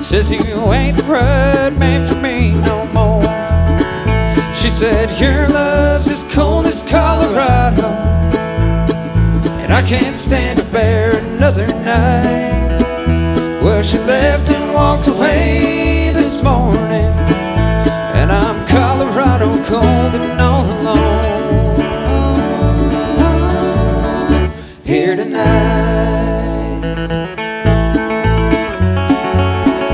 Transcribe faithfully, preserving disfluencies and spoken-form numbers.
Says you ain't the right man for me no more. She said your love's as cold as Colorado, and I can't stand to bear another night. Well, she left and walked away